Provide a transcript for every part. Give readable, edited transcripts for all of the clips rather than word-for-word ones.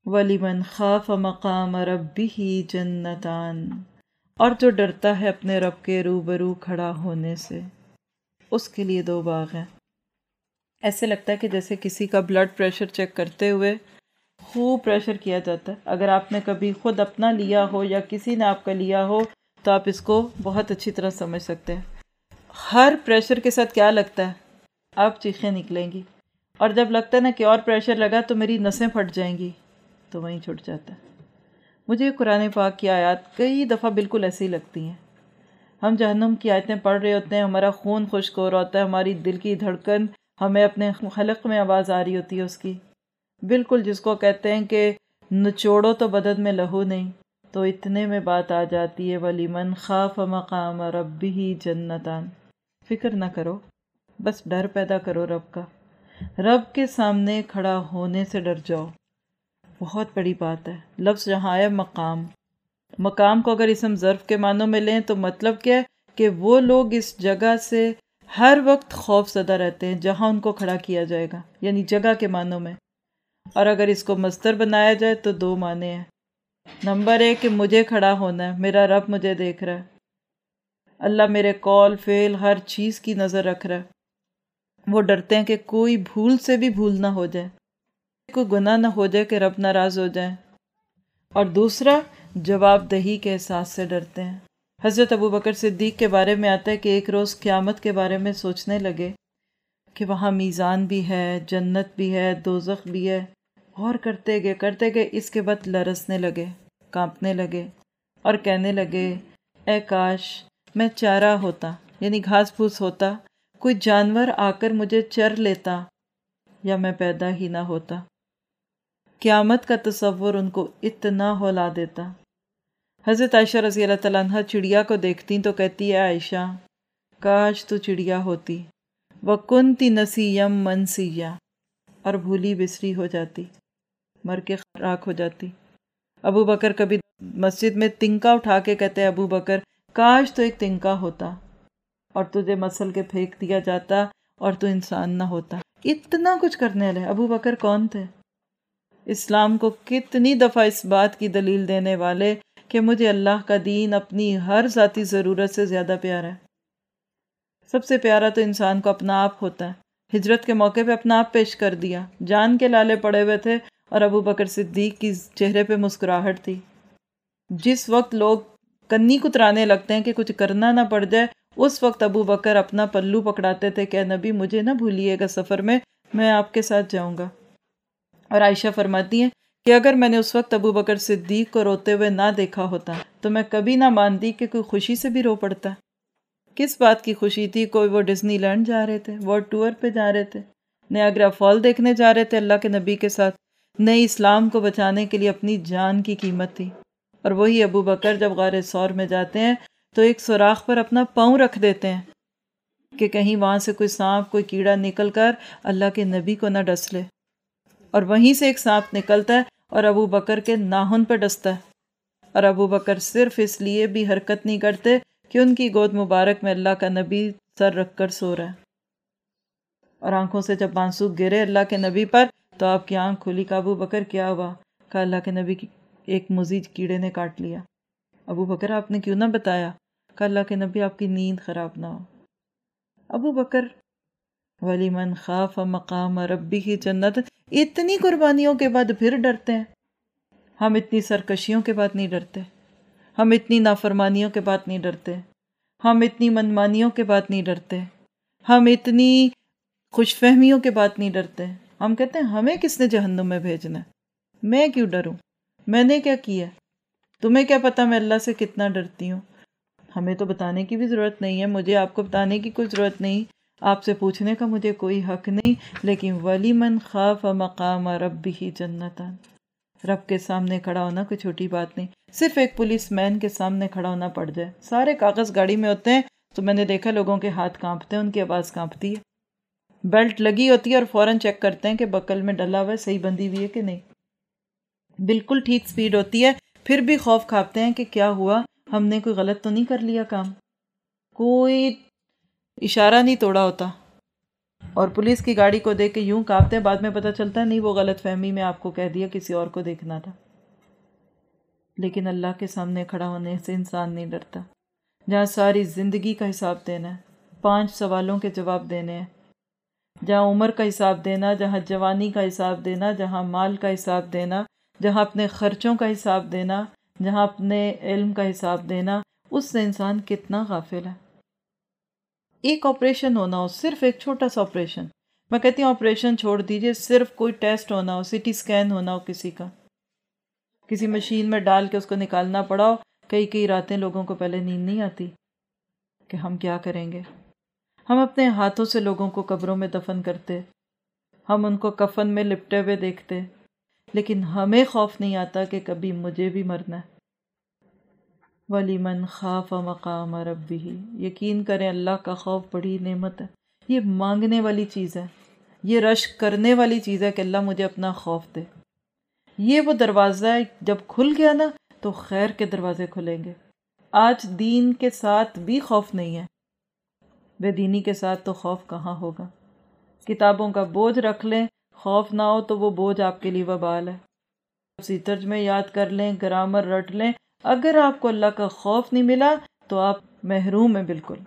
وَلِمَنْ خَافَ مَقَامَ رَبِّهِ جَنَّتَانِ، اور جو ڈرتا ہے اپنے رب کے روبرو کھڑا ہونے سے، اس کے لیے 2 باغ ہیں۔ ایسے لگتا ہے کہ جیسے کسی کا بلڈ پریشر چیک کرتے ہوئے خوب پریشر کیا جاتا ہے۔ اگر آپ نے کبھی خود اپنا لیا ہو یا کسی نے آپ کا لیا ہو تو آپ اس کو بہت اچھی طرح سمجھ سکتے ہیں۔ ہر پریشر کے ساتھ کیا لگتا ہے؟ آپ چیخیں نکلیں گی، اور جب لگتا ہے نا کہ اور پریشر لگا تو میری نسیں پھٹ جائیں گی، تو وہیں چھٹ جاتا ہے۔ مجھے قرآن پاک کی آیات کئی دفعہ بالکل ایسے ہی لگتی ہیں۔ ہم جہنم کی آیتیں پڑھ رہے ہوتے ہیں، ہمارا خون خشک ہو رہا ہوتا ہے، ہماری دل کی دھڑکن، ہمیں اپنے حلق میں آواز آ رہی ہوتی ہے اس کی، بالکل جس کو کہتے ہیں کہ نچوڑو تو بدن میں لہو نہیں، تو اتنے میں بات آ جاتی ہے وَلِمَنْ خَافَ مَقَامَ رَبِّهِ جَنَّتَانِ۔ فکر نہ کرو، بس ڈر پیدا کرو رب کا، رب کے سامنے کھڑا ہونے سے ڈر جاؤ۔ بہت بڑی بات ہے۔ لفظ یہاں آیا مقام، مقام کو اگر اسم ظرف کے معنوں میں لیں تو مطلب کیا ہے کہ وہ لوگ اس جگہ سے ہر وقت خوف زدہ رہتے ہیں جہاں ان کو کھڑا کیا جائے گا، یعنی جگہ کے معنوں میں۔ اور اگر اس کو مصدر بنایا جائے تو 2 معنی ہیں۔ نمبر 1 کہ مجھے کھڑا ہونا ہے، میرا رب مجھے دیکھ رہا ہے، اللہ میرے قول فعل ہر چیز کی نظر رکھ رہا ہے۔ وہ ڈرتے ہیں کہ کوئی بھول سے بھی بھول نہ ہو جائے، کوئی گناہ نہ ہو جائے کہ رب ناراض ہو جائے۔ اور دوسرا جواب دہی کے احساس سے ڈرتے ہیں۔ حضرت ابوبکر صدیق کے بارے میں آتا ہے کہ ایک روز قیامت کے بارے میں سوچنے لگے کہ وہاں میزان بھی ہے، جنت بھی ہے، دوزخ بھی ہے، غور کرتے گئے، اس کے بعد لرزنے لگے، کانپنے لگے اور کہنے لگے اے کاش میں چارہ ہوتا، یعنی گھاس پھوس ہوتا، کوئی جانور آ کر مجھے چر لیتا، یا میں پیدا ہی نہ ہوتا۔ قیامت کا تصور ان کو اتنا ہولا دیتا۔ حضرت عائشہ رضی اللہ تعالیٰ عنہ چڑیا کو دیکھتی تو کہتی ہے عائشہ کاش تو چڑیا ہوتی، وَكُنْتِ نَسِيًّا مَنْسِيًّا، اور بھولی بسری ہو جاتی، مر کے راکھ ہو جاتی۔ ابو بکر کبھی مسجد میں تنکا اٹھا کے کہتے ہیں ابو بکر کاش تو ایک تنکا ہوتا اور تجھے مسل کے پھینک دیا جاتا اور تو انسان نہ ہوتا۔ اتنا کچھ کرنے والے ابو بکر کون تھے؟ اسلام کو کتنی دفعہ اس بات کی دلیل دینے والے کہ مجھے اللہ کا دین اپنی ہر ذاتی ضرورت سے زیادہ پیارا ہے۔ سب سے پیارا تو انسان کو اپنا آپ ہوتا ہے۔ ہجرت کے موقع پہ اپنا آپ پیش کر دیا، جان کے لالے پڑے ہوئے تھے اور ابو بکر صدیق کی چہرے پہ مسکراہٹ تھی۔ جس وقت لوگ کنی کترانے لگتے ہیں کہ کچھ کرنا نہ پڑ جائے، اس وقت ابو بکر اپنا پلو پکڑاتے تھے کہ نبی مجھے نہ بھولیے گا سفر میں آپ کے ساتھ جاؤں گا۔ اور عائشہ فرماتی ہیں کہ اگر میں نے اس وقت ابو بکر صدیق کو روتے ہوئے نہ دیکھا ہوتا تو میں کبھی نہ مانتی کہ کوئی خوشی سے بھی رو پڑتا۔ کس بات کی خوشی تھی؟ کوئی وہ ڈزنی لینڈ جا رہے تھے، ورلڈ ٹور پہ جا رہے تھے، نیاگرا فال دیکھنے جا رہے تھے اللہ کے نبی کے ساتھ، نئی اسلام کو بچانے کے لیے اپنی جان کی قیمت تھی۔ اور وہی ابو بکر جب غار ثور میں جاتے ہیں تو ایک سوراخ پر اپنا پاؤں رکھ دیتے ہیں کہ کہیں وہاں سے کوئی سانپ کوئی کیڑا نکل کر اللہ کے نبی کو نہ ڈس لے، اور وہیں سے ایک سانپ نکلتا ہے اور ابو بکر کے ناخن پہ ڈستا ہے، اور ابو بکر صرف اس لیے بھی حرکت نہیں کرتے کہ ان کی گود مبارک میں اللہ کا نبی سر رکھ کر سو رہا ہے، اور آنکھوں سے جب آنسو گرے اللہ کے نبی پر تو آپ کی آنکھ کھلی کہ ابو بکر کیا ہوا؟ کہا اللہ کے نبی کی ایک مزید کیڑے نے کاٹ لیا۔ ابو بکر آپ نے کیوں نہ بتایا؟ کہا اللہ کے نبی آپ کی نیند خراب نہ ہو۔ ابو بکر وَلِمَنْ خَافَ مَقَامَ رَبِّهِ جَنَّتَانِ، اتنی قربانیوں کے بعد پھر ڈرتے ہیں۔ ہم اتنی سرکشیوں کے بعد نہیں ڈرتے، ہم اتنی نافرمانیوں کے بعد نہیں ڈرتے، ہم اتنی منمانیوں کے بعد نہیں ڈرتے، ہم اتنی خوش فہمیوں کے بعد نہیں ڈرتے۔ ہم کہتے ہیں ہمیں کس نے جہنم میں بھیجنا ہے، میں کیوں ڈروں، میں نے کیا کیا، تمہیں کیا پتا میں اللہ سے کتنا ڈرتی ہوں۔ ہمیں تو بتانے کی بھی ضرورت نہیں ہے، مجھے آپ کو بتانے کی کوئی ضرورت نہیں، آپ سے پوچھنے کا مجھے کوئی حق نہیں، لیکن وَلِمَنْ خَافَ مَقَامَ رَبِّهِ جَنَّتَانِ، رب کے سامنے کھڑا ہونا کوئی چھوٹی بات نہیں۔ صرف ایک پولیس مین کے سامنے کھڑا ہونا پڑ جائے، سارے کاغذ گاڑی میں ہوتے ہیں تو میں نے دیکھا لوگوں کے ہاتھ کانپتے ہیں، ان کی آواز کانپتی ہے، بیلٹ لگی ہوتی ہے اور فوراً چیک کرتے ہیں کہ بکل میں ڈلا ہوا ہے، صحیح بندھی ہوئی ہے کہ نہیں، بالکل ٹھیک سپیڈ ہوتی ہے، پھر بھی خوف کھاتے ہیں کہ کیا ہوا، ہم نے کوئی غلط تو نہیں کر لیا کام، کوئی اشارہ نہیں توڑا ہوتا، اور پولیس کی گاڑی کو دیکھ کے یوں کانپتے ہیں، بعد میں پتہ چلتا ہے نہیں وہ غلط فہمی میں آپ کو کہہ دیا، کسی اور کو دیکھنا تھا۔ لیکن اللہ کے سامنے کھڑا ہونے سے انسان نہیں ڈرتا، جہاں ساری زندگی کا حساب دینا ہے، 5 سوالوں کے جواب دینے ہیں، جہاں عمر کا حساب دینا، جہاں جوانی کا حساب دینا، جہاں مال کا حساب دینا، جہاں اپنے خرچوں کا حساب دینا، جہاں اپنے علم کا حساب دینا، اس سے انسان کتنا غافل ہے۔ ایک آپریشن ہونا ہو، صرف ایک چھوٹا سا آپریشن، میں کہتی ہوں آپریشن چھوڑ دیجئے، صرف کوئی ٹیسٹ ہونا ہو، سی ٹی اسکین ہونا ہو کسی کا، کسی مشین میں ڈال کے اس کو نکالنا پڑا ہو، کئی راتیں لوگوں کو پہلے نیند نہیں آتی کہ ہم کیا کریں گے۔ ہم اپنے ہاتھوں سے لوگوں کو قبروں میں دفن کرتے، ہم ان کو کفن میں لپٹے ہوئے دیکھتے، لیکن ہمیں خوف نہیں آتا کہ کبھی مجھے بھی مرنا ہے۔ وَلِمَنْ خَافَ مَقَامَ رَبِّهِ، یقین کریں اللہ کا خوف بڑی نعمت ہے، یہ مانگنے والی چیز ہے، یہ رشک کرنے والی چیز ہے کہ اللہ مجھے اپنا خوف دے۔ یہ وہ دروازہ ہے، جب کھل گیا نا تو خیر کے دروازے کھلیں گے۔ آج دین کے ساتھ بھی خوف نہیں ہے، بے دینی کے ساتھ تو خوف کہاں ہوگا۔ کتابوں کا بوجھ رکھ لیں، خوف نہ ہو تو وہ بوجھ آپ کے لیے وبال ہے۔ اسی ترجمے یاد کر لیں، گرامر رٹ لیں، اگر آپ کو اللہ کا خوف نہیں ملا تو آپ محروم ہیں بالکل۔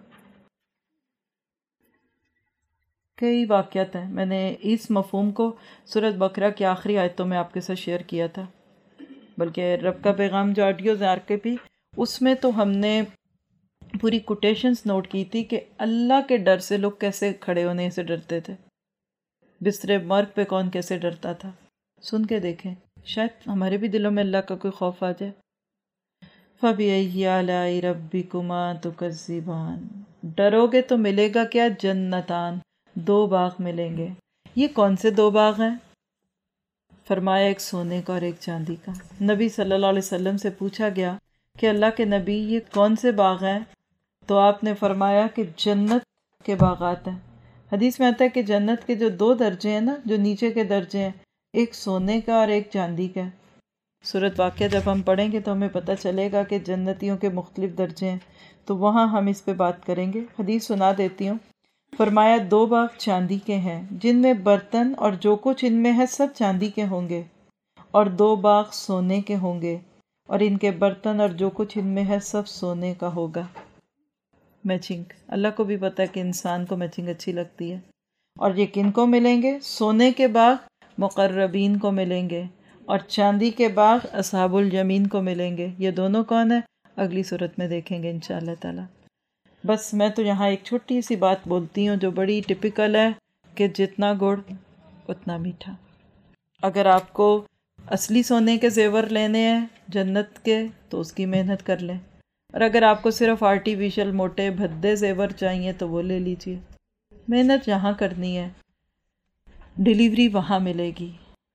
کئی واقعات ہیں، میں نے اس مفہوم کو سورۃ بقرہ کی آخری آیتوں میں آپ کے ساتھ شیئر کیا تھا، بلکہ رب کا پیغام جو آڈیوز RKP، اس میں تو ہم نے پوری کوٹیشنز نوٹ کی تھی کہ اللہ کے ڈر سے لوگ کیسے کھڑے ہونے سے ڈرتے تھے، بستر مرگ پہ کون کیسے ڈرتا تھا۔ سن کے دیکھیں، شاید ہمارے بھی دلوں میں اللہ کا کوئی خوف آ جائے۔ فَبِأَيِّ آلَاءِ رَبِّكُمَا تُكَذِّبَانِ، ڈرو گے تو ملے گا کیا؟ جنتان، 2 باغ ملیں گے۔ یہ کون سے 2 باغ ہیں؟ فرمایا ایک سونے کا اور ایک چاندی کا۔ نبی صلی اللہ علیہ وسلم سے پوچھا گیا کہ اللہ کے نبی یہ کون سے باغ ہیں؟ تو آپ نے فرمایا کہ جنت کے باغات ہیں۔ حدیث میں آتا ہے کہ جنت کے جو 2 درجے ہیں نا، جو نیچے کے درجے ہیں، ایک سونے کا اور ایک چاندی کا ہے۔ سورۃ واقعہ جب ہم پڑھیں گے تو ہمیں پتہ چلے گا کہ جنتیوں کے مختلف درجے ہیں، تو وہاں ہم اس پہ بات کریں گے۔ حدیث سنا دیتی ہوں۔ فرمایا 2 باغ چاندی کے ہیں، جن میں برتن اور جو کچھ ان میں ہے سب چاندی کے ہوں گے، اور 2 باغ سونے کے ہوں گے، اور ان کے برتن اور جو کچھ ان میں ہے سب سونے کا ہوگا۔ میچنگ، اللہ کو بھی پتہ ہے کہ انسان کو میچنگ اچھی لگتی ہے۔ اور یہ کن کو ملیں گے؟ سونے کے باغ مقربین کو ملیں گے، اور چاندی کے باغ اصحاب الیمین کو ملیں گے۔ یہ دونوں کون ہیں؟ اگلی صورت میں دیکھیں گے انشاءاللہ تعالی۔ بس میں تو یہاں ایک چھوٹی سی بات بولتی ہوں جو بڑی ٹپیکل ہے کہ جتنا گڑ اتنا میٹھا۔ اگر آپ کو اصلی سونے کے زیور لینے ہیں جنت کے تو اس کی محنت کر لیں، اور اگر آپ کو صرف آرٹیفیشل موٹے بھدے زیور چاہیے تو وہ لے لیجئے۔ محنت یہاں کرنی ہے، ڈیلیوری وہاں ملے گی۔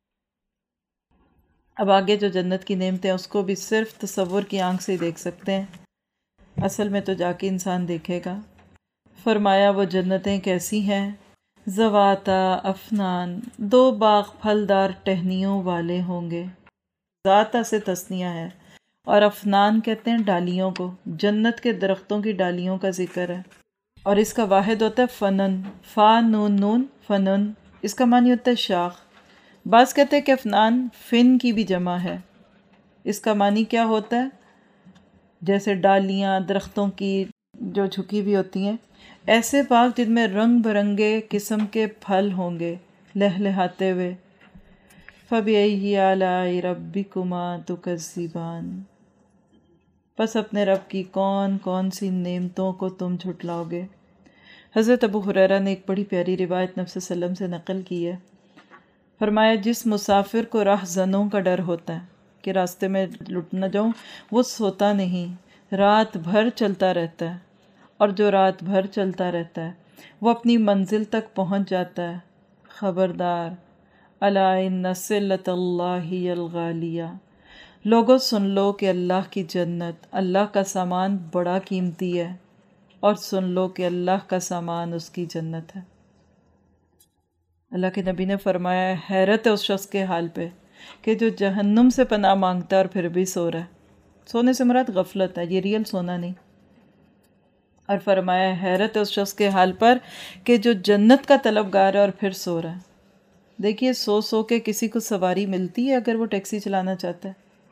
اب آگے جو جنت کی نعمتیں ہیں اس کو بھی صرف تصور کی آنکھ سے ہی دیکھ سکتے ہیں، اصل میں تو جا کے انسان دیکھے گا۔ فرمایا وہ جنتیں کیسی ہیں؟ ذواتا افنان، 2 باغ پھلدار ٹہنیوں والے ہوں گے۔ ذاتا سے تثنیہ ہے، اور افنان کہتے ہیں ڈالیوں کو، جنت کے درختوں کی ڈالیوں کا ذکر ہے، اور اس کا واحد ہوتا ہے فنن، فا نون نون فنن، اس کا معنی ہوتا ہے شاخ۔ بعض کہتے ہیں کہ افنان فن کی بھی جمع ہے، اس کا معنی کیا ہوتا ہے؟ جیسے ڈالیاں درختوں کی جو جھکی ہوئی ہوتی ہیں، ایسے باغ جن میں رنگ برنگے قسم کے پھل ہوں گے لہلہاتے ہوئے۔ فَبِأَيِّ آلَاءِ رَبِّكُمَا تُكَذِّبَانِ، پس اپنے رب کی کون کون سی نعمتوں کو تم جھٹلاؤ گے۔ حضرت ابو ہریرہ نے ایک بڑی پیاری روایت نبی صلی اللہ علیہ وسلم سے نقل کی ہے۔ فرمایا جس مسافر کو راہ زنوں کا ڈر ہوتا ہے کہ راستے میں لٹ نہ جاؤں، وہ سوتا نہیں، رات بھر چلتا رہتا ہے، اور جو رات بھر چلتا رہتا ہے وہ اپنی منزل تک پہنچ جاتا ہے۔ خبردار، الا ان صلۃ اللہ الغالیہ، لوگوں سن لو کہ اللہ کی جنت، اللہ کا سامان بڑا قیمتی ہے، اور سن لو کہ اللہ کا سامان اس کی جنت ہے۔ اللہ کے نبی نے فرمایا ہے، حیرت ہے اس شخص کے حال پہ کہ جو جہنم سے پناہ مانگتا ہے اور پھر بھی سو رہا ہے۔ سونے سے مراد غفلت ہے، یہ ریئل سونا نہیں۔ اور فرمایا حیرت ہے اس شخص کے حال پر کہ جو جنت کا طلبگار ہے اور پھر سو رہا ہے۔ دیکھیے سو کے کسی کو سواری ملتی ہے اگر وہ ٹیکسی چلانا چاہتا ہے؟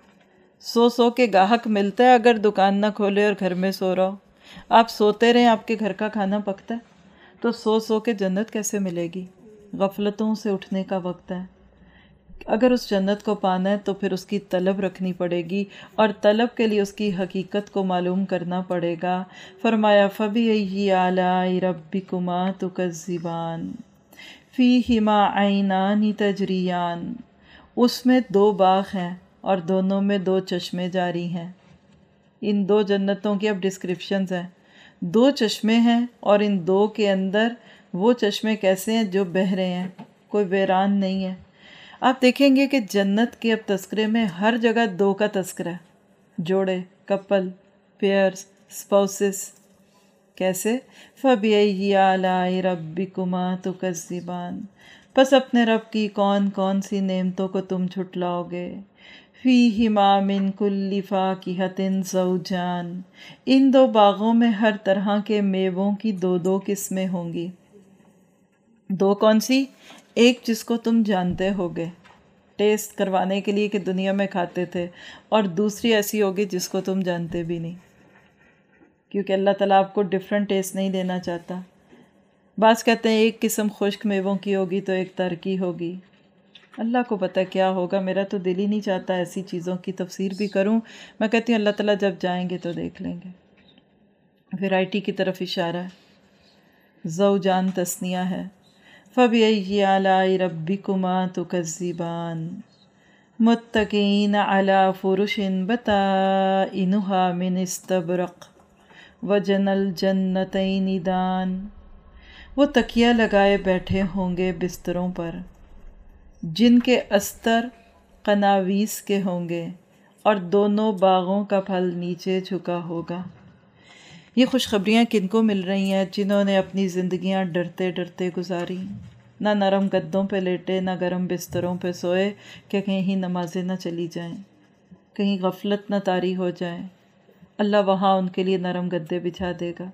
سو کے گاہک ملتا ہے اگر دکان نہ کھولے اور گھر میں سو رہا ہو؟ آپ سوتے رہیں آپ کے گھر کا کھانا پکتا ہے، تو سو کے جنت کیسے ملے گی؟ غفلتوں سے اٹھنے کا وقت ہے۔ اگر اس جنت کو پانا ہے تو پھر اس کی طلب رکھنی پڑے گی، اور طلب کے لیے اس کی حقیقت کو معلوم کرنا پڑے گا۔ فرمایا فَبِأَيِّ آلَاءِ رَبِّكُمَا تُكَذِّبَانِ فِيهِمَا عَيْنَانِ تَجْرِيَانِ، اس میں 2 باغ ہیں اور دونوں میں 2 چشمے جاری ہیں۔ ان 2 جنتوں کی اب ڈسکرپشنز ہیں۔ 2 چشمے ہیں اور ان 2 کے اندر وہ چشمے کیسے ہیں جو بہہ رہے ہیں، کوئی ویران نہیں ہے۔ آپ دیکھیں گے کہ جنت کے اب تذکرے میں ہر جگہ 2 کا تذکرہ ہے، جوڑے، کپل، پیئرز، اسپاؤسز۔ کیسے؟ فَبِأَيِّ آلَاءِ رَبِّكُمَا تُكَذِّبَانِ، پس اپنے رب کی کون کون سی نعمتوں کو تم جھٹلاؤ گے۔ فِيهِمَا مِن كُلِّ فَاكِهَةٍ زَوْجَانِ، ان 2 باغوں میں ہر طرح کے میووں کی 2 قسمیں ہوں گی۔ 2 کون سی؟ ایک جس کو تم جانتے ہوگے ٹیسٹ کروانے کے لیے کہ دنیا میں کھاتے تھے، اور دوسری ایسی ہوگی جس کو تم جانتے بھی نہیں، کیونکہ اللہ تعالیٰ آپ کو ڈیفرنٹ ٹیسٹ نہیں دینا چاہتا۔ بعض کہتے ہیں ایک قسم خشک میووں کی ہوگی تو ایک تر کی ہوگی، اللہ کو پتہ کیا ہوگا۔ میرا تو دل ہی نہیں چاہتا ایسی چیزوں کی تفسیر بھی کروں، میں کہتی ہوں اللہ تعالیٰ جب جائیں گے تو دیکھ لیں گے۔ ویرائٹی کی طرف اشارہ ہے، زوجان تثنیہ ہے۔ فَبِأَيِّ آلَاءِ رَبِّكُمَا تُكَذِّبَانِ مُتَّكِئِينَ عَلَى فُرُشٍ بَطَائِنُهَا مِنْ اسْتَبْرَقٍ وَجَنَى الْجَنَّتَيْنِ دَانٍ، وہ تکیہ لگائے بیٹھے ہوں گے بستروں پر جن کے استر قناویس کے ہوں گے، اور دونوں باغوں کا پھل نیچے جھکا ہوگا۔ یہ خوشخبریاں کن کو مل رہی ہیں؟ جنہوں نے اپنی زندگیاں ڈرتے ڈرتے گزاری، نہ نرم گدوں پہ لیٹے، نہ گرم بستروں پہ سوئے کہ کہیں نمازیں نہ چلی جائیں، کہیں غفلت نہ طاری ہو جائے۔ اللہ وہاں ان کے لیے نرم گدے بچھا دے گا،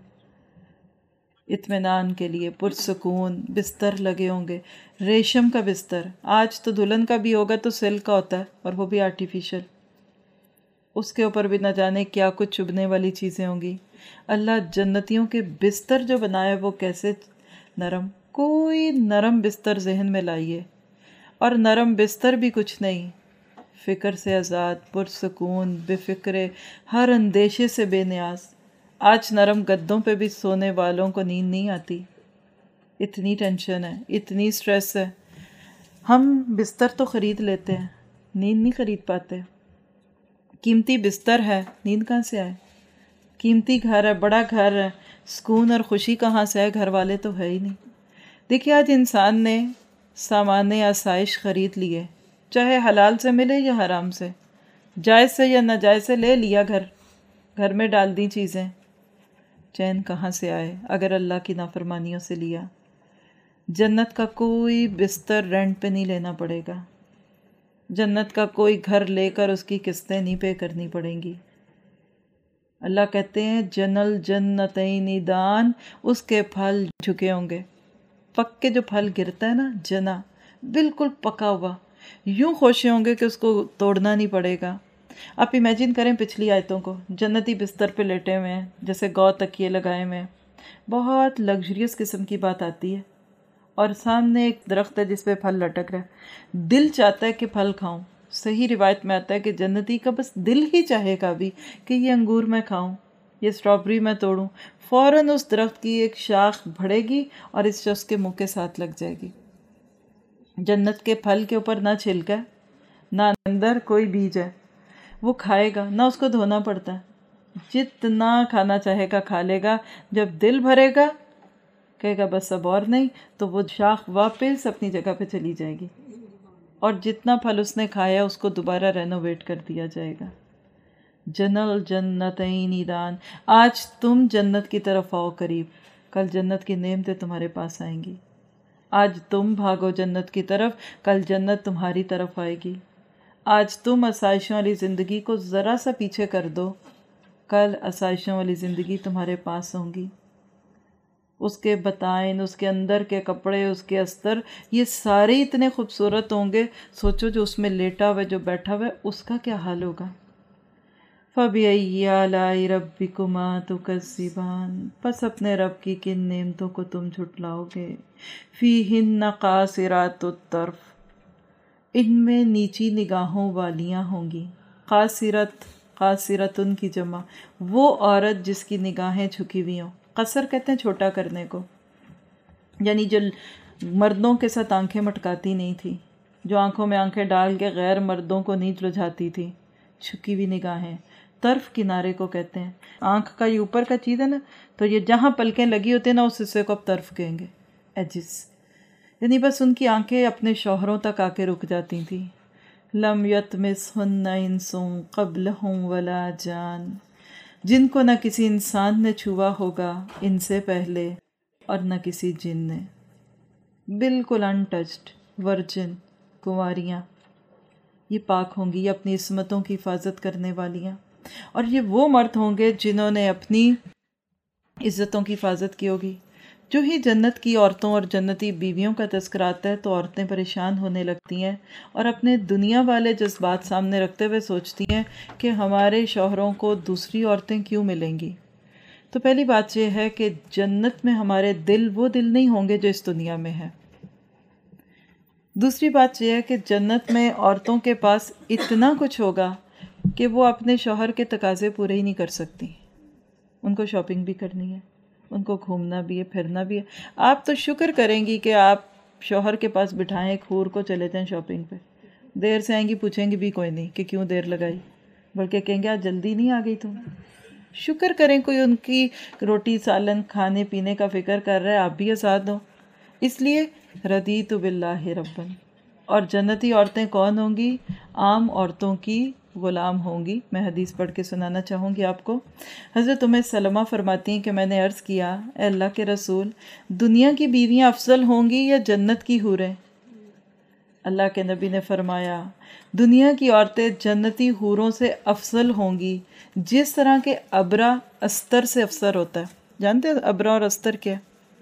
اطمینان کے لیے پرسکون بستر لگے ہوں گے، ریشم کا بستر۔ آج تو دلہن کا بھی ہوگا تو سلک کا ہوتا ہے، اور وہ بھی آرٹیفیشل، اس کے اوپر بھی نہ جانے کیا کچھ چبھنے والی چیزیں ہوں گی۔ اللہ جنتیوں کے بستر جو بنائے وہ کیسے نرم، کوئی نرم بستر ذہن میں لائیے، اور نرم بستر بھی کچھ نہیں، فکر سے آزاد، پرسکون، بے فکرے، ہر اندیشے سے بے نیاز۔ آج نرم گدوں پہ بھی سونے والوں کو نیند نہیں آتی، اتنی ٹینشن ہے، اتنی سٹریس ہے۔ ہم بستر تو خرید لیتے ہیں، نیند نہیں خرید پاتے۔ قیمتی بستر ہے، نیند کہاں سے آئے؟ قیمتی گھر ہے، بڑا گھر ہے، سکون اور خوشی کہاں سے ہے؟ گھر والے تو ہے ہی نہیں۔ دیکھیے آج انسان نے سامان آسائش خرید لیے، چاہے حلال سے ملے یا حرام سے، جائز سے یا ناجائز سے لے لیا، گھر میں ڈال دی چیزیں، چین کہاں سے آئے اگر اللہ کی نافرمانیوں سے لیا؟ جنت کا کوئی بستر رینٹ پہ نہیں لینا پڑے گا، جنت کا کوئی گھر لے کر اس کی قسطیں نہیں پے کرنی پڑیں گی۔ اللہ کہتے ہیں جنل جنتین دان، اس کے پھل جھکے ہوں گے، پک کے جو پھل گرتا ہے نا، جنا بالکل پکا ہوا، یوں خوشے ہوں گے کہ اس کو توڑنا نہیں پڑے گا۔ آپ امیجن کریں پچھلی آیتوں کو، جنتی بستر پہ لیٹے ہوئے ہیں، جیسے گو تکیے لگائے ہوئے ہیں، بہت لگژریس قسم کی بات آتی ہے، اور سامنے ایک درخت ہے جس پہ پھل لٹک رہا ہے، دل چاہتا ہے کہ پھل کھاؤں۔ صحیح روایت میں آتا ہے کہ جنتی کا بس دل ہی چاہے گا بھی کہ یہ انگور میں کھاؤں، یہ اسٹرابری میں توڑوں، فوراً اس درخت کی ایک شاخ بڑھے گی اور اس شخص کے منہ کے ساتھ لگ جائے گی۔ جنت کے پھل کے اوپر نہ چھلکا ہے، نہ اندر کوئی بیج ہے، وہ کھائے گا، نہ اس کو دھونا پڑتا ہے، جتنا کھانا چاہے گا کھا لے گا۔ جب دل بھرے گا کہے گا بس اب اور نہیں، تو وہ شاخ واپس اپنی جگہ پہ چلی جائے گی، اور جتنا پھل اس نے کھایا اس کو دوبارہ رینوویٹ کر دیا جائے گا۔ جنل جنتین دان، آج تم جنت کی طرف آؤ قریب، کل جنت کی نعمتیں تمہارے پاس آئیں گی۔ آج تم بھاگو جنت کی طرف، کل جنت تمہاری طرف آئے گی۔ آج تم آسائشوں والی زندگی کو ذرا سا پیچھے کر دو، کل آسائشوں والی زندگی تمہارے پاس ہوں گی. اس کے بتائن، اس کے اندر کے کپڑے، اس کے استر، یہ سارے اتنے خوبصورت ہوں گے. سوچو جو اس میں لیٹا ہوا ہے، جو بیٹھا ہوا ہے، اس کا کیا حال ہوگا. فَبِأَيِّ آلَاءِ رَبِّكُمَا تُكَذِّبَانِ، پس اپنے رب کی کن نعمتوں کو تم جھٹلاؤ گے. فِيهِنَّ قَاصِرَاتُ الطَّرْفِ، ان میں نیچی نگاہوں والیاں ہوں گی. قاصرت، قاصرتن کی جمع، وہ عورت جس کی نگاہیں جھکی ہوئی ہوں. قصر کہتے ہیں چھوٹا کرنے کو، یعنی جو مردوں کے ساتھ آنکھیں مٹکاتی نہیں تھی، جو آنکھوں میں آنکھیں ڈال کے غیر مردوں کو نیچ لجھاتی تھی. جھکی ہوئی نگاہیں. طرف کنارے کو کہتے ہیں. آنکھ کا یہ اوپر کا چیز ہے نا، تو یہ جہاں پلکیں لگی ہوتی ہیں نا، اس حصے کو اب طرف کہیں گے. ایجز، یعنی بس ان کی آنکھیں اپنے شوہروں تک آ کے رک جاتی تھیں. لم یطمثہن انس قبلہم ولا جان، جن کو نہ کسی انسان نے چھوا ہوگا ان سے پہلے اور نہ کسی جن نے. بالکل انٹچڈ، ورجن، کنواریاں، یہ پاک ہوں گی، یہ اپنی عصمتوں کی حفاظت کرنے والیاں. اور یہ وہ مرد ہوں گے جنہوں نے اپنی عزتوں کی حفاظت کی ہوگی. جو ہی جنت کی عورتوں اور جنتی بیویوں کا تذکرہ آتا ہے تو عورتیں پریشان ہونے لگتی ہیں اور اپنے دنیا والے جذبات سامنے رکھتے ہوئے سوچتی ہیں کہ ہمارے شوہروں کو دوسری عورتیں کیوں ملیں گی. تو پہلی بات یہ ہے کہ جنت میں ہمارے دل وہ دل نہیں ہوں گے جو اس دنیا میں ہے. دوسری بات یہ ہے کہ جنت میں عورتوں کے پاس اتنا کچھ ہوگا کہ وہ اپنے شوہر کے تقاضے پورے ہی نہیں کر سکتی. ان کو شاپنگ بھی کرنی ہے، ان کو گھومنا بھی ہے، پھرنا بھی ہے. آپ تو شکر کریں گی کہ آپ شوہر کے پاس بٹھائیں ایک حور کو، چلے جائیں شاپنگ پہ. دیر سے آئیں گی، پوچھیں گی بھی کوئی نہیں کہ کیوں دیر لگائی، بلکہ کہیں گے آج جلدی نہیں آ گئی تم. شکر کریں کوئی ان کی روٹی سالن کھانے پینے کا فکر کر رہا ہے، آپ بھی آزاد ہو. اس لیے رضیت باللہ ربًا. اور جنتی عورتیں کون ہوں گی؟ عام عورتوں کی غلام ہوں گی. میں حدیث پڑھ کے سنانا چاہوں گی آپ کو. حضرت ام سلمہ فرماتی ہیں کہ میں نے عرض کیا، اے اللہ کے رسول، دنیا کی بیویاں افضل ہوں گی یا جنت کی حوریں؟ اللہ کے نبی نے فرمایا، دنیا کی عورتیں جنتی حوروں سے افضل ہوں گی، جس طرح کے ابرا استر سے افضل ہوتا ہے. جانتے ہیں ابرا اور استر کیا؟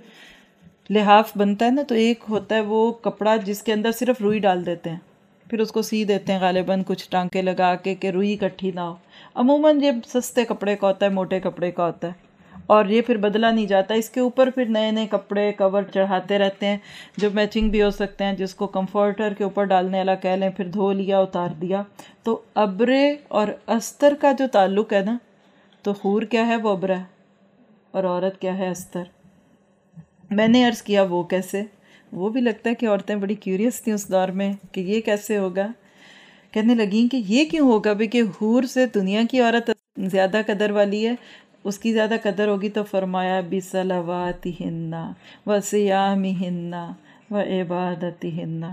لحاف بنتا ہے نا، تو ایک ہوتا ہے وہ کپڑا جس کے اندر صرف روئی ڈال دیتے ہیں، پھر اس کو سی دیتے ہیں غالباً کچھ ٹانکے لگا کے کہ روئی اکٹھی نہ ہو. عموماً یہ سستے کپڑے کا ہوتا ہے، موٹے کپڑے کا ہوتا ہے، اور یہ پھر بدلا نہیں جاتا. اس کے اوپر پھر نئے نئے کپڑے کور چڑھاتے رہتے ہیں جو میچنگ بھی ہو سکتے ہیں، جس کو کمفرٹر کے اوپر ڈالنے والا کہہ لیں، پھر دھو لیا اتار دیا. تو ابرے اور استر کا جو تعلق ہے نا، تو حور کیا ہے؟ وہ ابرا ہے، اور عورت کیا ہے؟ استر. میں نے عرض کیا وہ کیسے؟ وہ بھی لگتا ہے کہ عورتیں بڑی کیوریس تھیں اس دور میں کہ یہ کیسے ہوگا. کہنے لگیں کہ یہ کیوں ہوگا بھی کہ حور سے دنیا کی عورت زیادہ قدر والی ہے، اس کی زیادہ قدر ہوگی. تو فرمایا بِصَلَوَاتِهِنَّ وَصِيَامِهِنَّ وَعِبَادَتِهِنَّ،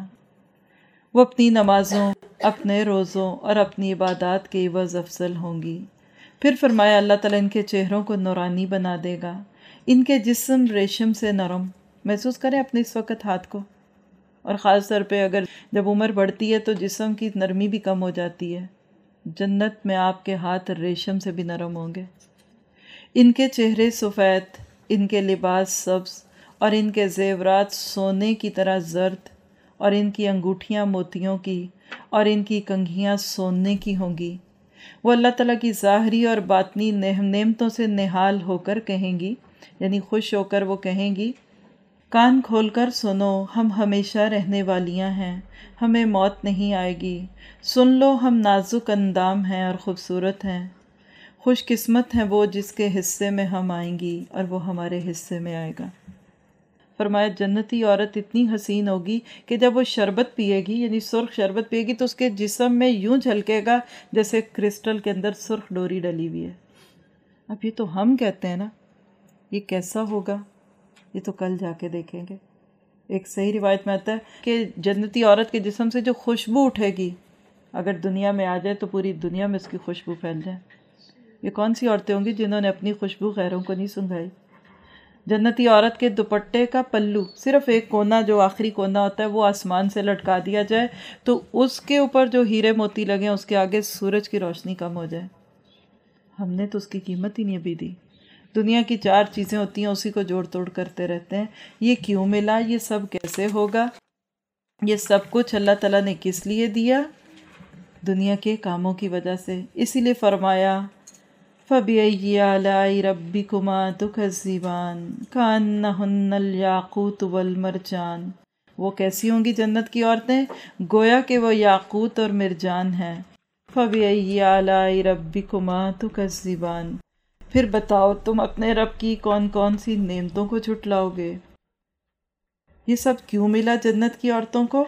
وہ اپنی نمازوں، اپنے روزوں اور اپنی عبادات کے عوض افضل ہوں گی. پھر فرمایا اللہ تعالیٰ ان کے چہروں کو نورانی بنا دے گا، ان کے جسم ریشم سے نرم. محسوس کریں اپنے اس وقت ہاتھ کو، اور خاص طور پہ اگر جب عمر بڑھتی ہے تو جسم کی نرمی بھی کم ہو جاتی ہے. جنت میں آپ کے ہاتھ ریشم سے بھی نرم ہوں گے. ان کے چہرے سفید، ان کے لباس سبز، اور ان کے زیورات سونے کی طرح زرد، اور ان کی انگوٹھیاں موتیوں کی، اور ان کی کنگھیاں سونے کی ہوں گی. وہ اللہ تعالیٰ کی ظاہری اور باطنی نعمتوں سے نہال ہو کر کہیں گی، یعنی خوش ہو کر وہ کہیں گی، کان کھول کر سنو، ہم ہمیشہ رہنے والیاں ہیں، ہمیں موت نہیں آئے گی. سن لو، ہم نازک اندام ہیں اور خوبصورت ہیں. خوش قسمت ہیں وہ جس کے حصے میں ہم آئیں گی اور وہ ہمارے حصے میں آئے گا. فرمایا جنتی عورت اتنی حسین ہوگی کہ جب وہ شربت پیے گی، یعنی سرخ شربت پیے گی، تو اس کے جسم میں یوں جھلکے گا جیسے کرسٹل کے اندر سرخ ڈوری ڈلی ہوئی ہے. اب یہ تو ہم کہتے ہیں نا، یہ کیسا ہوگا یہ تو کل جا کے دیکھیں گے. ایک صحیح روایت میں آتا ہے کہ جنتی عورت کے جسم سے جو خوشبو اٹھے گی، اگر دنیا میں آ جائے تو پوری دنیا میں اس کی خوشبو پھیل جائے. یہ کون سی عورتیں ہوں گی جنہوں نے اپنی خوشبو غیروں کو نہیں سنگھائی؟ جنتی عورت کے دوپٹے کا پلو، صرف ایک کونا جو آخری کونا ہوتا ہے وہ آسمان سے لٹکا دیا جائے تو اس کے اوپر جو ہیرے موتی لگے ہیں اس کے آگے سورج کی روشنی کم ہو جائے. ہم نے تو اس کی قیمت ہی نہیں ابھی دی۔ دنیا کی 4 چیزیں ہوتی ہیں، اسی کو جوڑ توڑ کرتے رہتے ہیں، یہ کیوں ملا، یہ سب کیسے ہوگا، یہ سب کچھ اللہ تعالیٰ نے کس لیے دیا؟ دنیا کے کاموں کی وجہ سے۔ اسی لیے فرمایا فَبِأَيِّ آلَاءِ رَبِّكُمَا تُكَذِّبَانِ كَأَنَّهُنَّ الْيَاقُوتُ وَالْمَرْجَانُ۔ وہ کیسی ہوں گی جنت کی عورتیں؟ گویا کہ وہ یاقوت اور مرجان ہیں۔ فَبِأَيِّ آلَاءِ رَبِّكُمَا تُكَذِّبَانِ۔ پھر بتاؤ تم اپنے رب کی کون کون سی نعمتوں کو جھٹلاؤ گے؟ یہ سب کیوں ملا جنت کی عورتوں کو؟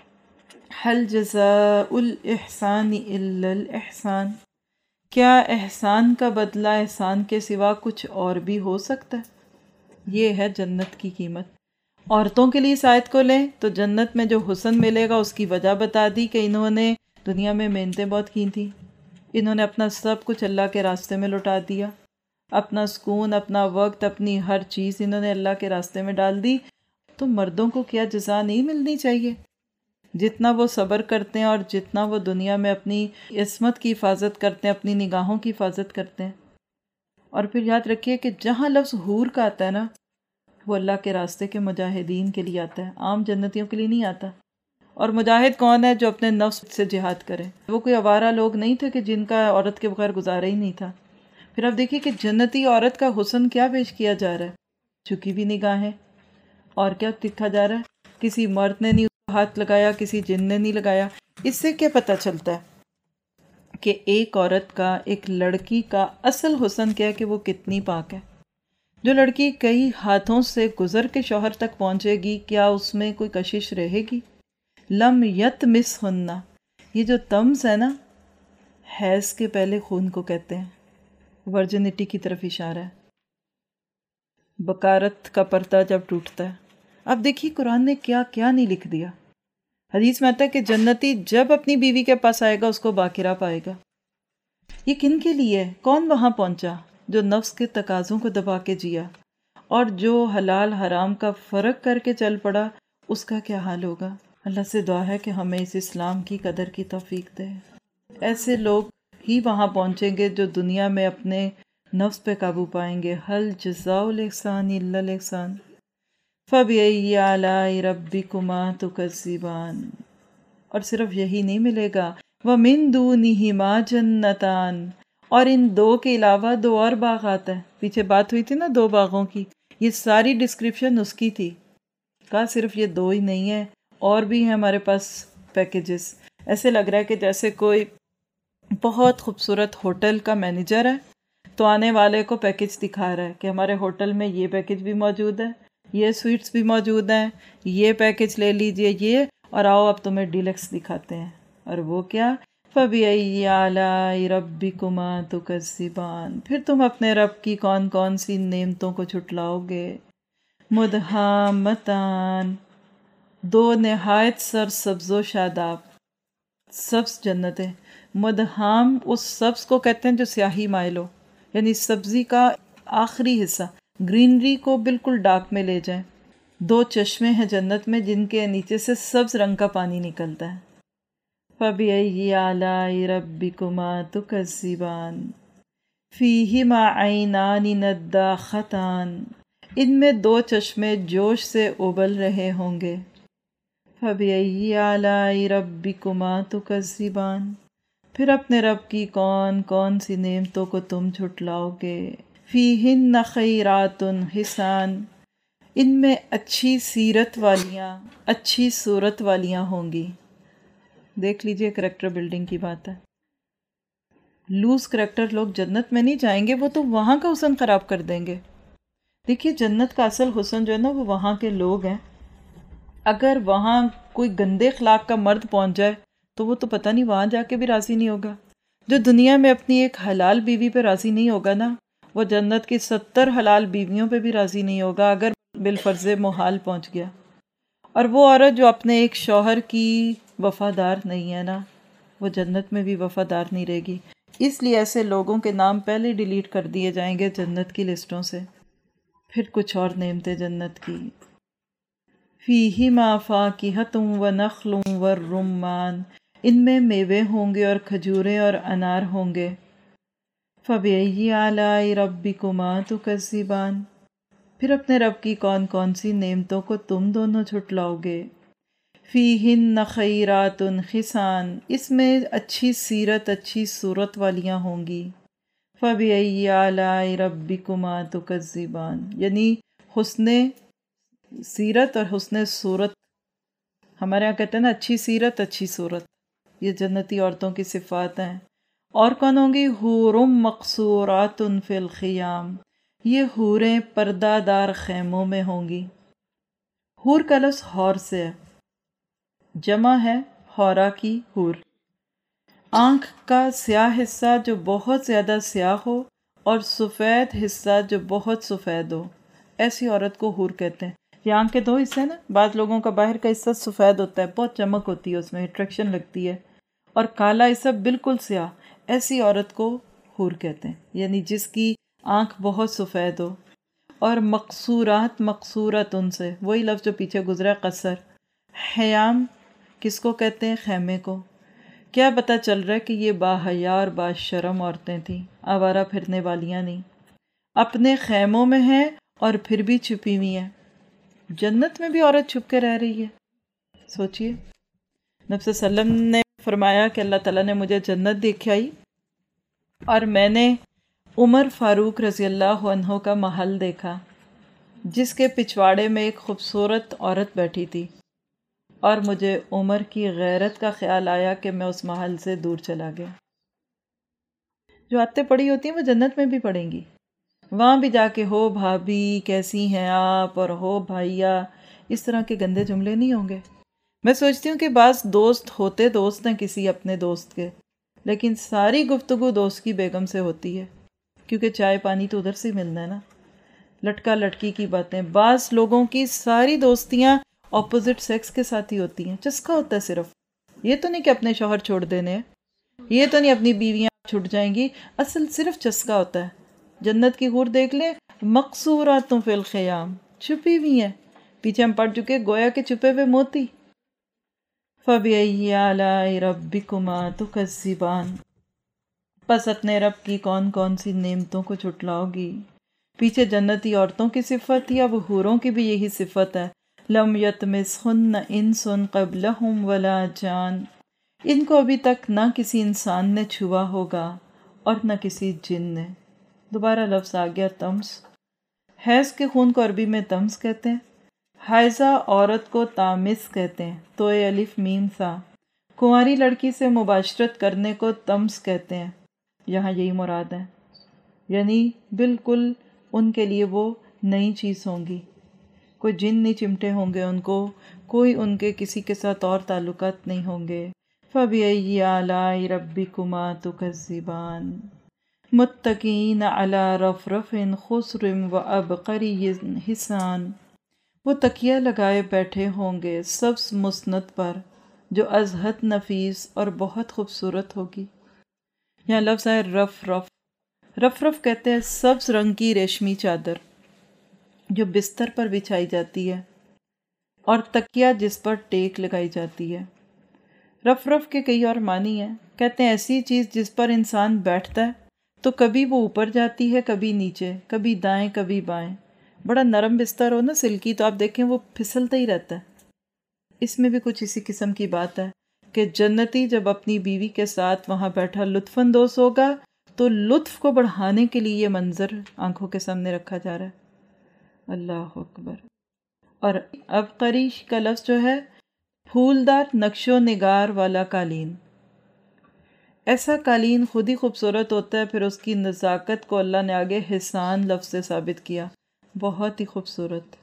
هل جزاء الإحسان إلا الإحسان۔ کیا احسان کا بدلہ احسان کے سوا کچھ اور بھی ہو سکتا ہے؟ یہ ہے جنت کی قیمت۔ عورتوں کے لیے اس آیت کو لیں تو جنت میں جو حسن ملے گا اس کی وجہ بتا دی کہ انہوں نے دنیا میں محنتیں بہت کی تھیں، انہوں نے اپنا سب کچھ اللہ کے راستے میں لٹا دیا، اپنا سکون، اپنا وقت، اپنی ہر چیز انہوں نے اللہ کے راستے میں ڈال دی۔ تو مردوں کو کیا جزا نہیں ملنی چاہیے؟ جتنا وہ صبر کرتے ہیں اور جتنا وہ دنیا میں اپنی عصمت کی حفاظت کرتے ہیں، اپنی نگاہوں کی حفاظت کرتے ہیں۔ اور پھر یاد رکھیے کہ جہاں لفظ حور کا آتا ہے نا، وہ اللہ کے راستے کے مجاہدین کے لیے آتا ہے، عام جنتیوں کے لیے نہیں آتا۔ اور مجاہد کون ہے؟ جو اپنے نفس سے جہاد کرے۔ وہ کوئی آوارہ لوگ نہیں تھے کہ جن کا عورت کے بغیر گزارا ہی نہیں تھا۔ پھر اب دیکھیے کہ جنتی عورت کا حسن کیا پیش کیا جا رہا ہے؟ جھکی بھی نگاہیں، اور کیا دکھا جا رہا ہے؟ کسی مرد نے نہیں ہاتھ لگایا، کسی جن نے نہیں لگایا۔ اس سے کیا پتہ چلتا ہے کہ ایک عورت کا، ایک لڑکی کا اصل حسن کیا ہے کہ وہ کتنی پاک ہے۔ جو لڑکی کئی ہاتھوں سے گزر کے شوہر تک پہنچے گی، کیا اس میں کوئی کشش رہے گی؟ لم یتمسہن، یہ جو تمس ہے نا، حیض کے پہلے خون کو کہتے ہیں، ورجنٹی کی طرف اشارہ ہے، بکارت کا پردہ جب ٹوٹتا ہے۔ اب دیکھیے قرآن نے کیا کیا نہیں لکھ دیا۔ حدیث میں آتا ہے کہ جنتی جب اپنی بیوی کے پاس آئے گا اس کو باقرہ پائے گا۔ یہ کن کے لیے؟ کون وہاں پہنچا؟ جو نفس کے تقاضوں کو دبا کے جیا، اور جو حلال حرام کا فرق کر کے چل پڑا، اس کا کیا حال ہوگا؟ اللہ سے دعا ہے کہ ہمیں اس اسلام کی قدر کی توفیق دے۔ ایسے لوگ ہی وہاں پہنچیں گے جو دنیا میں اپنے نفس پہ قابو پائیں گے۔ هل جزاء الإحسان إلا الإحسان فَبِأَيِّ آلَاءِ رَبِّكُمَا تُكَذِّبَانِ۔ اور صرف یہی نہیں ملے گا، وَمِن دُونِهِمَا جَنَّتَانِ، اور ان دو کے علاوہ 2 اور باغات ہیں۔ پیچھے بات ہوئی تھی نا 2 باغوں کی، یہ ساری ڈسکرپشن اس کی تھی۔ کہا صرف یہ 2 ہی نہیں ہیں، اور بھی ہیں ہمارے پاس پیکیجز۔ ایسے لگ رہا ہے کہ جیسے کوئی بہت خوبصورت ہوٹل کا مینیجر ہے تو آنے والے کو پیکیج دکھا رہا ہے کہ ہمارے ہوٹل میں یہ پیکیج بھی موجود ہے، یہ سویٹس بھی موجود ہیں، یہ پیکیج لے لیجئے، یہ، اور آؤ اب تمہیں ڈیلکس دکھاتے ہیں۔ اور وہ کیا؟ فَبِأَيِّ آلَاءِ رَبِّكُمَا تُكَذِّبَانِ۔ پھر تم اپنے رب کی کون کون سی نعمتوں کو جھٹلاؤ گے؟ مُدْحَامَّتَانِ، 2 نہایت سرسبز و شاداب، سبز جنتیں۔ مدہام اس سبز کو کہتے ہیں جو سیاہی مائل ہو، یعنی سبزی کا آخری حصہ، گرینری کو بالکل ڈارک میں لے جائیں۔ 2 چشمے ہیں جنت میں جن کے نیچے سے سبز رنگ کا پانی نکلتا ہے۔ فَبِأَيِّ آلَاءِ رَبِّكُمَا تُكَذِّبَانِ فِيهِمَا عَيْنَانِ نَضَّاخَتَانِ، ان میں 2 چشمے جوش سے ابل رہے ہوں گے۔ فَبِأَيِّ آلَاءِ رَبِّكُمَا تُكَذِّبَانِ، پھر اپنے رب کی کون کون سی نعمتوں کو تم جھٹلاؤ گے؟ فِيهِنَّ خَيْرَاتٌ حِسَانٌ، ان میں اچھی سیرت والیاں، اچھی صورت والیاں ہوں گی۔ دیکھ لیجئے کریکٹر بلڈنگ کی بات ہے۔ لوز کریکٹر لوگ جنت میں نہیں جائیں گے، وہ تو وہاں کا حسن خراب کر دیں گے۔ دیکھیے جنت کا اصل حسن جو ہے نا وہ وہاں کے لوگ ہیں۔ اگر وہاں کوئی گندے اخلاق کا مرد پہنچ جائے تو وہ تو پتہ نہیں وہاں جا کے بھی راضی نہیں ہوگا۔ جو دنیا میں اپنی ایک حلال بیوی پہ راضی نہیں ہوگا نا، وہ جنت کی 70 حلال بیویوں پہ بھی راضی نہیں ہوگا اگر بالفرض محال پہنچ گیا۔ اور وہ عورت جو اپنے ایک شوہر کی وفادار نہیں ہے نا، وہ جنت میں بھی وفادار نہیں رہے گی۔ اس لیے ایسے لوگوں کے نام پہلے ڈیلیٹ کر دیے جائیں گے جنت کی لسٹوں سے۔ پھر کچھ اور نعمتیں جنت کی، فِيهِمَا فَاكِهَةٌ وَنَخْلٌ وَالرُّمَّانُ، ان میں میوے ہوں گے اور کھجوریں اور انار ہوں گے۔ فَبِأَيِّ آلَاءِ رَبِّكُمَا تُكَذِّبَانِ، پھر اپنے رب کی کون کون سی نعمتوں کو تم دونوں جھٹلاؤ گے۔ فِيهِنَّ خَيْرَاتٌ حِسَان، اس میں اچھی سیرت اچھی صورت والیاں ہوں گی۔ فَبِأَيِّ آلَاءِ رَبِّكُمَا تُكَذِّبَانِ، یعنی حسن سیرت اور حسن صورت، ہمارے یہاں کہتے ہیں نا اچھی سیرت اچھی صورت، یہ جنتی عورتوں کی صفات ہیں۔ اور کون ہوں گی؟ حور مقصورات فی الخیام، یہ حوریں پردہ دار خیموں میں ہوں گی۔ حور کا لفظ حور سے ہے، جمع ہے حورا کی حور۔ آنکھ کا سیاہ حصہ جو بہت زیادہ سیاہ ہو اور سفید حصہ جو بہت سفید ہو، ایسی عورت کو حور کہتے ہیں۔ یہ آنکھ کے دو حصے نا، بعض لوگوں کا باہر کا حصہ سفید ہوتا ہے، بہت چمک ہوتی ہے اس میں، اٹریکشن لگتی ہے، اور کالا حصہ بالکل سیاہ، ایسی عورت کو حور کہتے ہیں، یعنی جس کی آنکھ بہت سفید ہو۔ اور مقصورات، مقصورت ان سے، وہی لفظ جو پیچھے گزرا قصر۔ حیام کس کو کہتے ہیں؟ خیمے کو۔ کیا پتہ چل رہا ہے کہ یہ باحیا اور باشرم عورتیں تھیں، آوارہ پھرنے والیاں نہیں، اپنے خیموں میں ہیں اور پھر بھی چھپی ہوئی ہیں۔ جنت میں بھی عورت چھپ کے رہ رہی ہے، سوچئے۔ نبی صلی اللہ علیہ وسلم نے فرمایا کہ اللہ تعالیٰ نے مجھے جنت دکھائی اور میں نے عمر فاروق رضی اللہ عنہ کا محل دیکھا، جس کے پچھواڑے میں ایک خوبصورت عورت بیٹھی تھی، اور مجھے عمر کی غیرت کا خیال آیا کہ میں اس محل سے دور چلا گیا۔ جو آیتیں پڑھی ہوتی ہیں وہ جنت میں بھی پڑھیں گی، وہاں بھی جا کے ہو بھابھی کیسی ہیں آپ، اور ہو بھائیا، اس طرح کے گندے جملے نہیں ہوں گے۔ میں سوچتی ہوں کہ بعض دوست ہوتے دوست ہیں کسی اپنے دوست کے، لیکن ساری گفتگو دوست کی بیگم سے ہوتی ہے، کیونکہ چائے پانی تو ادھر سے ملنا ہے نا، لٹکا لٹکی کی باتیں۔ بعض لوگوں کی ساری دوستیاں اپوزٹ سیکس کے ساتھ ہی ہوتی ہیں، چسکا ہوتا ہے صرف۔ یہ تو نہیں کہ اپنے شوہر چھوڑ دینے ہیں، یہ تو نہیں اپنی بیویاں چھٹ جائیں گی، اصل صرف چسکا ہوتا ہے۔ جنت کی حور دیکھ لیں، مقصورات فی الخیام، چھپی ہوئی ہیں، پیچھے ہم پڑھ چکے گویا کے چھپے ہوئے موتی۔ فَبِأَيِّ آلَاءِ رَبِّكُمَا تُكَذِّبَانِ، پس اپنے رب کی کون کون سی نعمتوں کو جھٹلاؤ گی۔ پیچھے جنتی عورتوں کی صفت تھی، اب حوروں کی بھی یہی صفت ہے۔ لَمْ يَطْمِثْهُنَّ إِنسٌ قَبْلَهُمْ وَلَا جَانٌ، ان کو ابھی تک نہ کسی انسان نے چھوا ہوگا اور نہ کسی جن نے۔ دوبارہ لفظ آ گیا تمس۔ حیض کے خون کو عربی میں تمس کہتے ہیں، حائضہ عورت کو تامس کہتے ہیں، تو الف میم سا۔ کنواری لڑکی سے مباشرت کرنے کو تمس کہتے ہیں، یہاں یہی مراد ہے، یعنی بالکل ان کے لیے وہ نئی چیز ہوں گی، کوئی جن نہیں چمٹے ہوں گے ان کو، کوئی ان کے کسی کے ساتھ اور تعلقات نہیں ہوں گے۔ فَبِأَيِّ آلَاءِ رَبِّكُمَا تُكَذِّبَانِ، متقین علی رفرف خضر وعبقری حسان، وہ تکیہ لگائے بیٹھے ہوں گے سبز مسند پر جو از حد نفیس اور بہت خوبصورت ہوگی۔ یہاں لفظ ہے رف رف، رف رف کہتے ہیں سبز رنگ کی ریشمی چادر جو بستر پر بچھائی جاتی ہے اور تکیہ جس پر ٹیک لگائی جاتی ہے۔ رف رف کے کئی اور معنی ہیں، کہتے ہیں ایسی چیز جس پر انسان بیٹھتا ہے تو کبھی وہ اوپر جاتی ہے، کبھی نیچے، کبھی دائیں کبھی بائیں۔ بڑا نرم بستر ہو نا سلکی، تو آپ دیکھیں وہ پھسلتا ہی رہتا ہے۔ اس میں بھی کچھ اسی قسم کی بات ہے کہ جنتی جب اپنی بیوی کے ساتھ وہاں بیٹھا لطف اندوز ہوگا تو لطف کو بڑھانے کے لیے یہ منظر آنکھوں کے سامنے رکھا جا رہا ہے۔ اللہ اکبر۔ اور عبقری کا لفظ جو ہے پھولدار نقش و نگار والا قالین، ایسا قالین خود ہی خوبصورت ہوتا ہے، پھر اس کی نزاکت کو اللہ نے آگے حسان لفظ سے ثابت کیا، بہت ہی خوبصورت۔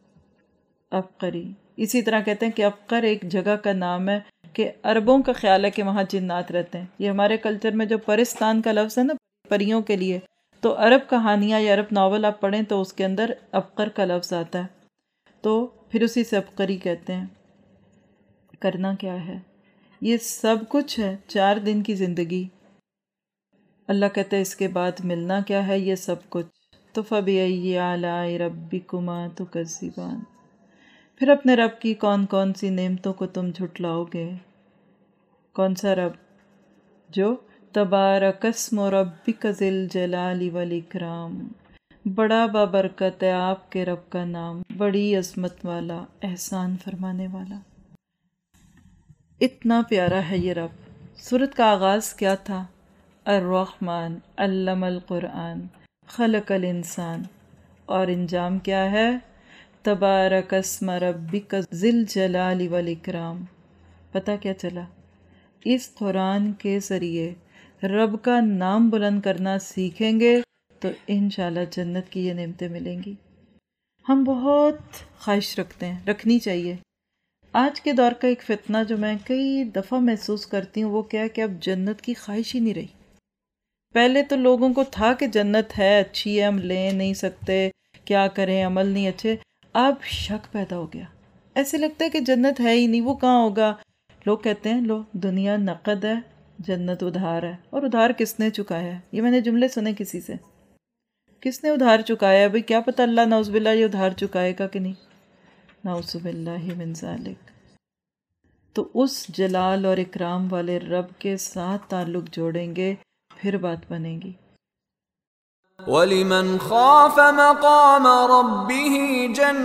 عبقری، اسی طرح کہتے ہیں کہ عبقر ایک جگہ کا نام ہے کہ عربوں کا خیال ہے کہ وہاں جنات رہتے ہیں۔ یہ ہمارے کلچر میں جو پرستان کا لفظ ہے نا پریوں کے لیے، تو عرب کہانیاں یا عرب ناول آپ پڑھیں تو اس کے اندر عبقر کا لفظ آتا ہے، تو پھر اسی سے عبقری کہتے ہیں۔ کرنا کیا ہے؟ یہ سب کچھ ہے 4 دن کی زندگی، اللہ کہتے ہیں اس کے بعد ملنا کیا ہے؟ یہ سب کچھ۔ تو فَبِأَيِّ آلَاءِ رَبِّكُمَا تُكَذِّبَانِ، پھر اپنے رب کی کون کون سی نعمتوں کو تم جھٹلاؤ گے؟ کون سا رب؟ جو तबारकस्मु रब्बिका ज़िल जलाली वल इकराम। बड़ा बाबरकत है आपके रब का नाम, बड़ी अज़मत वाला, एहसान फरमाने वाला। इतना प्यारा है ये रब। सूरत का आगाज़ क्या था? अर्रहमान अल्लमल कुरान खलकल इंसान। और इंजाम क्या है? तबारकस्म रब्बिका ज़िल जलाली वल इकराम। पता क्या चला? इस कुरान के ज़रिए रब का नाम बुलंद करना सीखेंगे तो इंशाल्लाह जन्नत की ये नेमतें मिलेंगी। हम बहुत ख्वाहिश रखते हैं, रखनी चाहिए। आज के दौर का एक फितना जो मैं कई दफ़ा महसूस करती हूँ वो क्या है कि अब जन्नत की ख्वाहिश ही नहीं रही। पहले तो लोगों को था कि जन्नत है, अच्छी है, हम ले नहीं सकते, क्या करें, अमल नहीं अच्छे। अब शक पैदा हो गया, ऐसे लगता है कि जन्नत है ही नहीं, वो कहाँ होगा। लोग कहते हैं लो दुनिया नकद है, जन्नत उधार है। और उधार किसने चुकाया है? ये मैंने जुमले सुने किसी से, किसने उधार चुकाया है? भाई क्या पता अल्लाह नाउज़ुबिल्लाह ये उधार चुकाएगा कि नहीं, नाउज़ुबिल्लाहि मिन ज़ालिक। तो उस जलाल और इकराम वाले रब के साथ ताल्लुक़ जोड़ेंगे, फिर बात बनेगी। वलिमन खाफ मक़ाम रब्बिही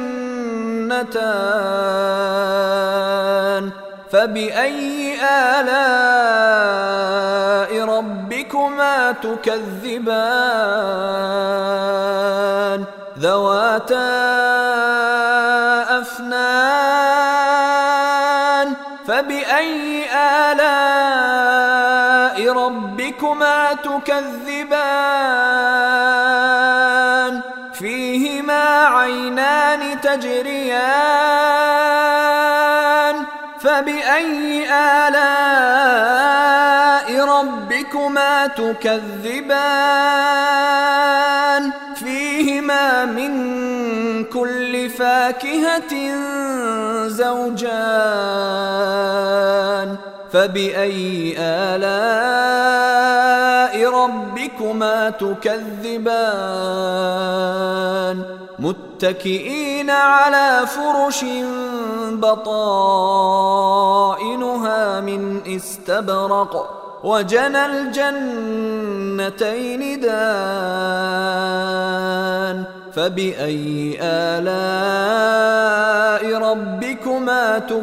जन्नतान फबिअय्यि आलाइ रब्बिकुमा तुकज़्ज़िबान ज़वाता अफ़नान फबिअय्यि आलाइ रब्बिकुमा तुकज़्ज़िबान फीहिमा ऐनान तजरियान फबिअय्यि आलाइ रब्बिकुमा तुकज़्ज़िबान फीहिमा मिन कुल्लि फाकिहतिन ज़ौजान फबिअय्यि आलाइ रब्बिकुमा तुकज़्ज़िबान मुत्तकिईन अला फुरुशिन बताइनुहा मिन इस्तबरक़ वजनल जन्नतैन दान फबिअय्यि आलाइ रब्बिकुमा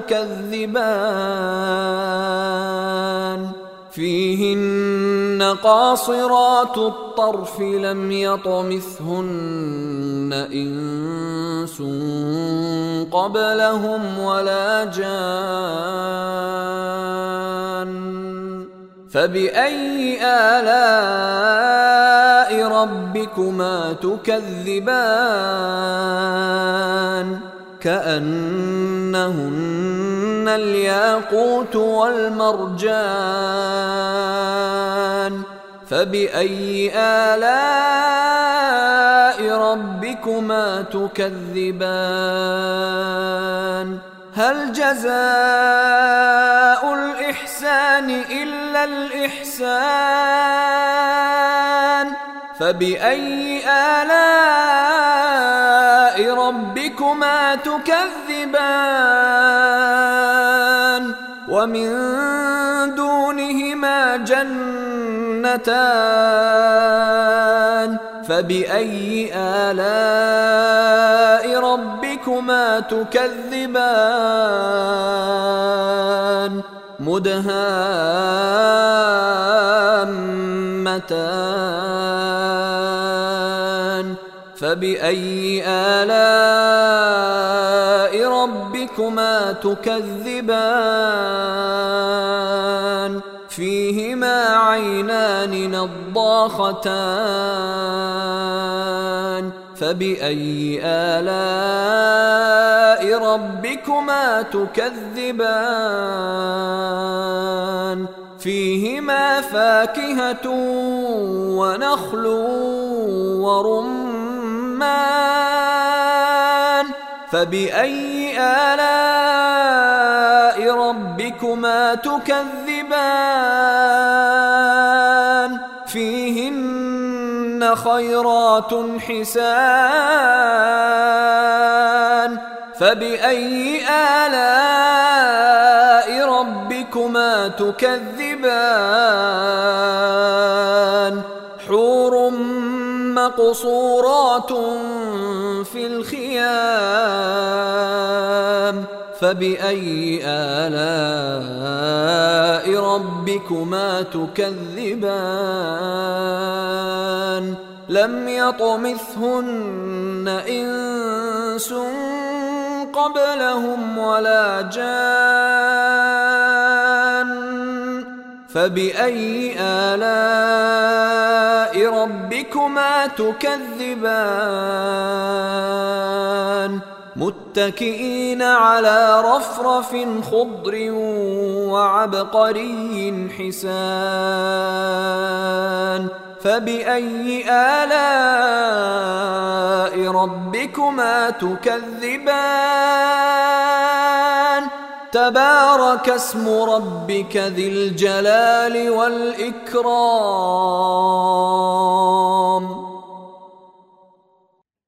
तुकज़्ज़िबान फीहिन्न क़ासिरातु الطرف لم يطمثهن إنس قبلهم ولا جان فبأي آلاء ربكما تكذبان كأنهن الياقوت والمرجان فبأي آلاء ربكما تكذبان هل جزاء الإحسان إلا الإحسان فبأي آلاء ربكما تكذبان ومن دونهما جنتان فبأي آلاء ربكما تكذبان مدهامتان فبأي آلاء ربكما تكذبان فيهما عينان نضاختان فبأي آلاء ربكما تكذبان فيهما فاكهة ونخل ورمان فبأي آلاء ربكما تكذبان فيهن خيرات حسان فبأي آلاء ربكما تكذبان مقصورات في الخيام فبأي آلاء ربكما تكذبان لم يطمثهن إنس قبلهم ولا جان فبأي آلاء ربكما تكذبان متكئين على رفرف خضر وعبقري حسان فبأي آلاء ربكما تكذبان تبارك اسم ربك ذي الجلال والإكرام